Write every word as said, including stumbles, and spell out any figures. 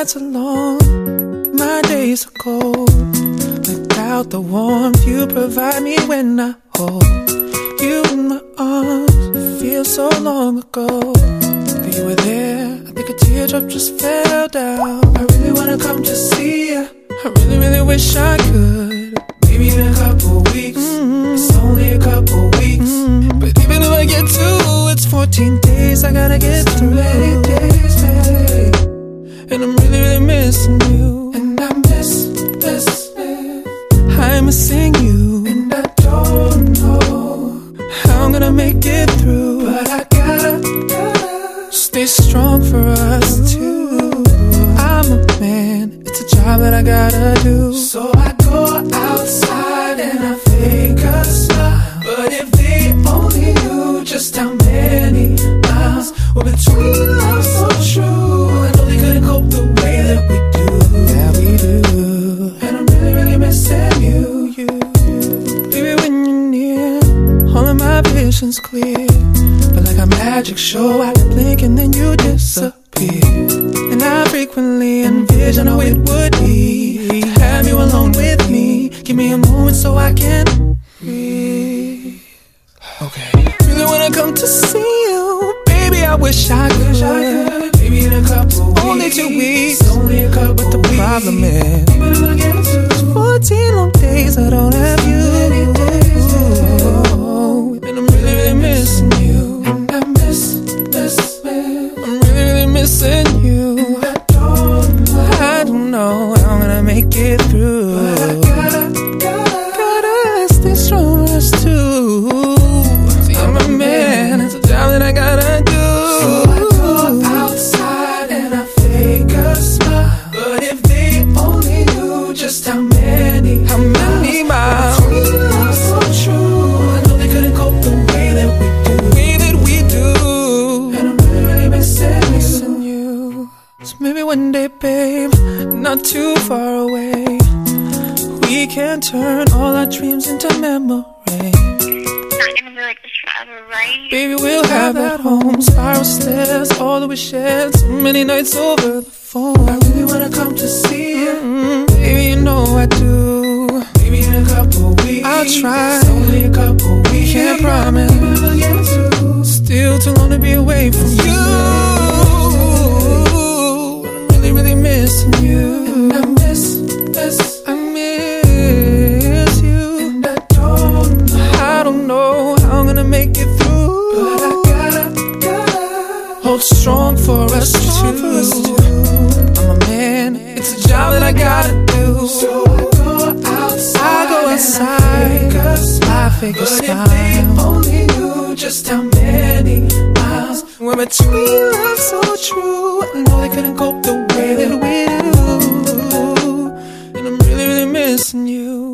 nights are long, my days are cold. Without the warmth you provide me when I hold you in my arms, it feels so long ago that you were there. I think a teardrop just fell down. I really wanna come to see you. I really, really wish I could. Maybe in a couple weeks, mm-hmm. It's only a couple weeks, mm-hmm. But even if I get two, it's fourteen days I gotta get it's through. Many days, babe. And I'm really, really missing you. And I miss, miss, miss. I'm missing you. And I don't know how I'm gonna make it through, but I gotta, gotta stay strong for us two. I'm a man, it's a job that I gotta do. So I go outside and I fake a smile, but if they only knew just how many miles were between us, so true. I know they couldn't cope the way that we do, that we do. And I'm really, really missing you, you, you. Baby, when you're near, all of my vision's clear, but like a magic show, I blink and then you disappear. And I frequently envision how it would be to have you alone with me. Give me a moment so I can breathe. Okay. Really wanna come to see you, baby. I wish I could. Wish I could. Maybe in a couple weeks. Only two weeks. Only a couple but the weeks. Problem is, it's fourteen long days I don't have you. Many days, oh, and I'm really, really missing you. And I miss, miss, miss. I'm really, really missing you. And I don't know. I don't know how I'm gonna make it through. But I gotta, gotta, gotta stay strong for us too. See, I'm a man, it's a job that I gotta do. So I go outside and I fake a smile, but if they only knew just how many, how many miles between us, so true. I know they couldn't cope the way that we do, the way that we do. And I'm really, really missing, missing you. So maybe one day, babe, not too far away, we can turn all our dreams into memory. Not gonna be like this forever, right? Baby, we'll have that home, spiral stairs, all that we shared, so many nights over the phone. I really wanna come to see you, mm-hmm. Baby, you know I do. Maybe in a couple weeks, I'll try. It's only a couple weeks, can't promise. Still too long to be away from you. I'm really, really missing you. And I miss, miss, I miss you. And I don't know, I don't know how I'm gonna make it through, but I gotta, gotta hold strong for us two. I'm a man, it's a job that I gotta do. So I go outside, I go outside, I fake a smile. But if they only knew just how many miles were between us, so true. I know they couldn't cope the way that we do, and I'm really, really missing you.